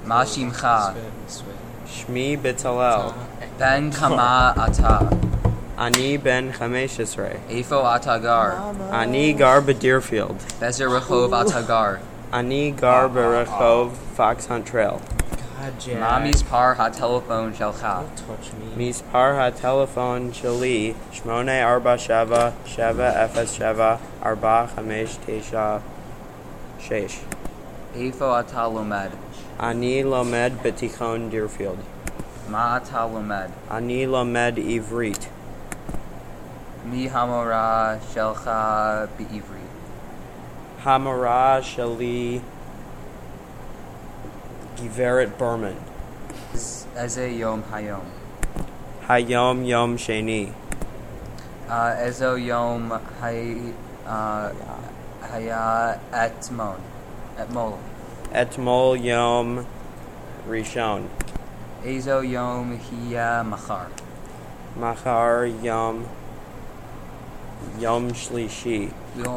מה שמך? שמי בצלאל. בן כמה אתה? אני בן 15. איפה אתה גר? אני גר בדירפילד. באיזה רחוב אתה גר? אני גר ברחוב פוקס-הנט טרייל. מה מספר הטלפון שלך? מספר הטלפון שלי 847-707-4596. איפה אתה לומד? אני לומד בתיכון דירפילד. מה אתה לומד? אני לומד עברית. מי המורה שלך בעברית? המורה שלי גברת ברמן. איזה יום היום? היום יום שני. איזה יום היה אתמול? אתמול יום ראשון. איזה יום יהיה מחר? מחר יום שלישי.